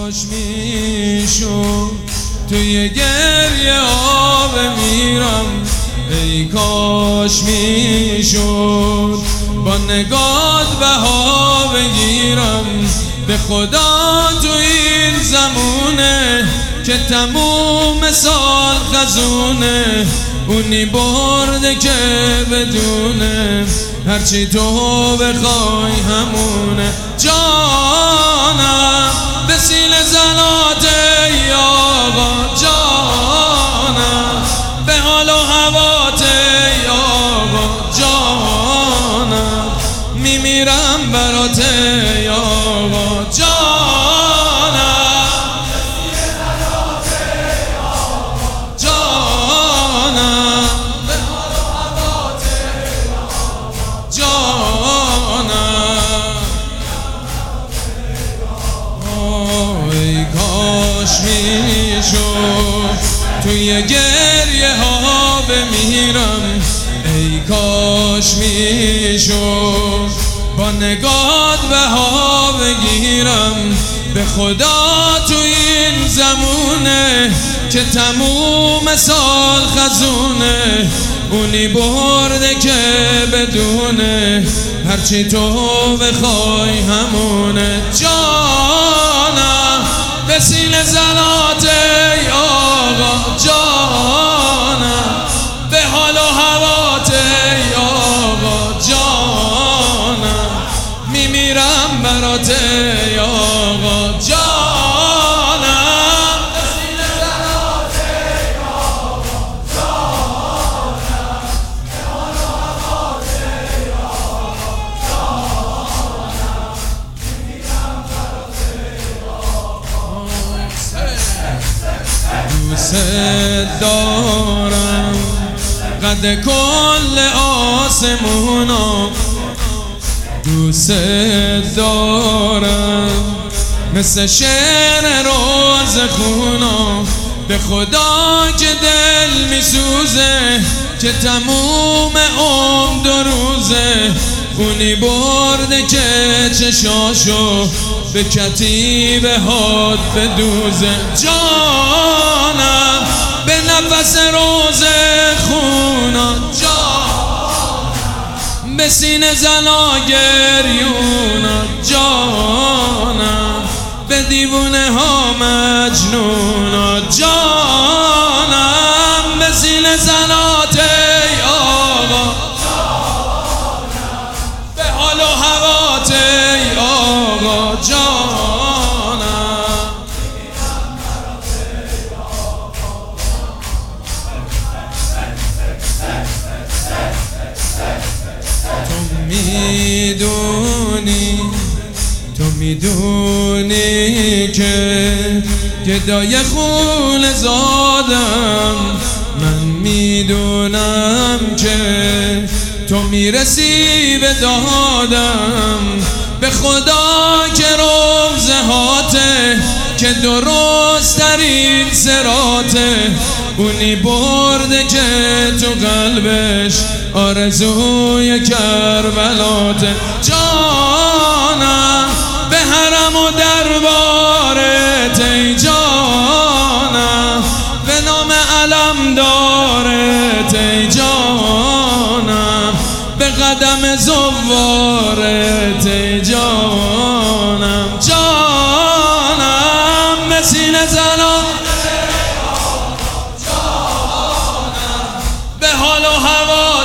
کاش میشد توی گریه ها بمیرم، ای کاش میشد با نگات بها بگیرم. به خدا تو این زمونه که تموم سال خزونه، اونی برده که بدونه هرچی تو بخوای همونه. جانم به سیل زنات ای آقا، جانم به حال و هوات ای آقا، جانم میمیرم برات ای آقا، جانم جانم به حال و هوات ای آقا، جانم ای کاش میشد توی گریه ها بمیرم، ای کاش میشد با نگات بها بگیرم. به خدا تو این زمونه که تموم سال خزونه، اونی برده که بدونه هرچی تو بخوای همونه. جانم به سینه زنات ای آقا، جانم به حال و هوات ای آقا، جانم میمیرم برات ای آقا، جانم به سینه زنات ای آقا، جانم به حال و هوات ای آقا، جانم میمیرم برات ای آقا. دوست دارم قد کل آسمونا، دوست دارم مثل شعر روز خونا. به خدا که دل میسوزه که تموم عمر دو روزه، اونی برده که چشاشو به کتیبه هات بدوزه. جانم به نفس روز خونا، جانم به سینه زنا گریونا، جانم به دیوونه ها مجنونا، جانم به سینه زنات ای آقا، جانم به حال و هوات ای آقا، جانم تو میدونی که گدای خون زادم، من میدونم که تو میرسی به دادم. به خدا که روزه هاته که درست در این سراته، اونی برده که تو قلبش آرزوی کربلاته. جانم به حرم و دربارت ای جانم، به نام علمدارت ای جانم، به قدم زوارت ای جانم، جانم به سینه زنان، جانم به حال و هوا